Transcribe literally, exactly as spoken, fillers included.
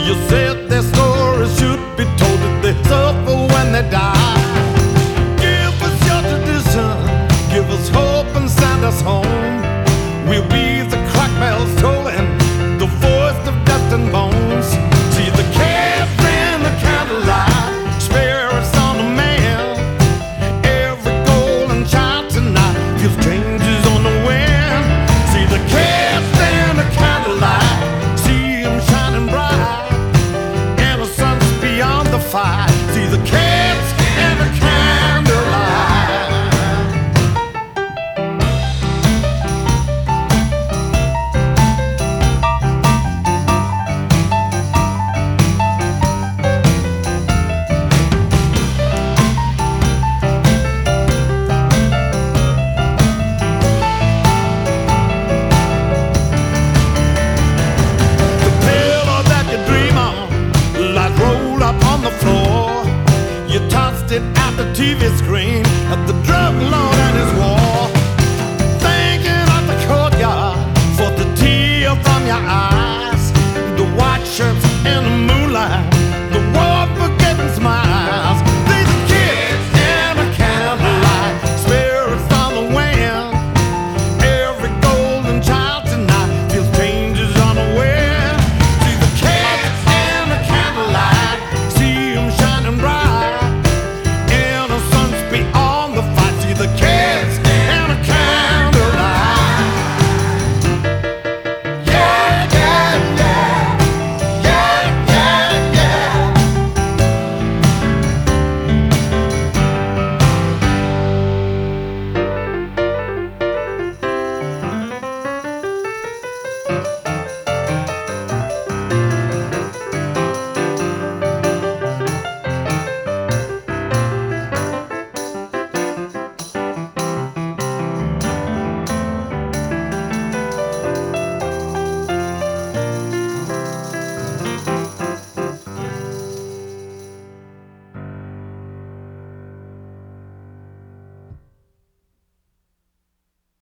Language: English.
You said their stories should be told, that they suffer when they die. Give us your tradition, give us hope and send us home. We'll be the crack bells tolling, the voice of death and bones. See the cats in the candlelight, spirits on the man. Every golden child tonight feels changes on the wind. See the cats in the candlelight, see them shining bright. Innocence beyond the fight. See the cats in the candlelight. It at the T V screen, at the drug lord and his war, thinking of the courtyard for the tear from your eye.